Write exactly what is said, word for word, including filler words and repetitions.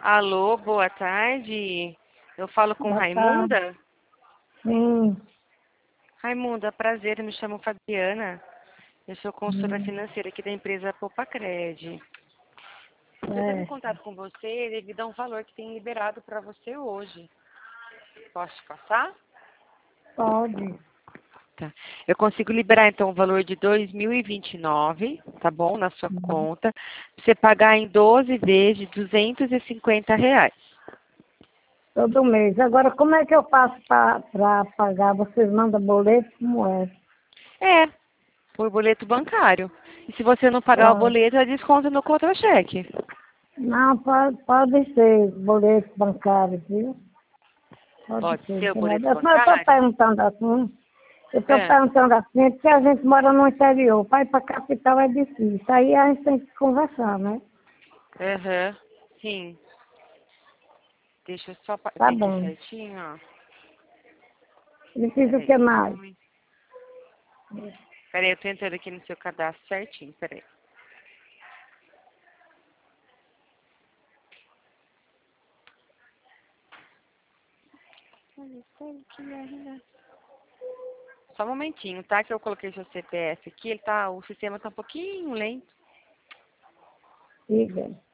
Alô, boa tarde. Eu falo com Boa tarde. Raimunda? Sim. Raimunda, prazer, eu me chamo Fabiana. Eu sou consultora Hum, financeira aqui da empresa Popacred. Eu estou em é, contato com você devido a um valor que tem liberado para você hoje. Posso te passar? pode. Tá. Eu consigo liberar então o valor de dois mil e vinte e nove, tá bom, na sua Hum, conta, pra você pagar em doze vezes de duzentos e cinquenta reais. Todo mês. Agora, como é que eu faço para pagar? Vocês mandam boleto? Como é? É, por boleto bancário. E se você não pagar o Pronto. boleto, é desconto no contra-cheque. Não, pode, pode ser boleto bancário, viu? Pode Pode ser. ser o Entendeu? boleto Eu estou bancário? perguntando assim. Eu estou É. perguntando assim, porque a gente mora no interior. Para ir para a capital é difícil. Aí a gente tem que conversar, né? Aham. Sim. Deixa eu só pa- Tá ver aqui bom. certinho, ó. Precisa o Peraí, que só um mais? momento. Peraí, eu tô entrando aqui no seu cadastro certinho, peraí. Só um momentinho, tá? Que eu coloquei seu C P F aqui, ele tá, o sistema tá um pouquinho lento. Diga.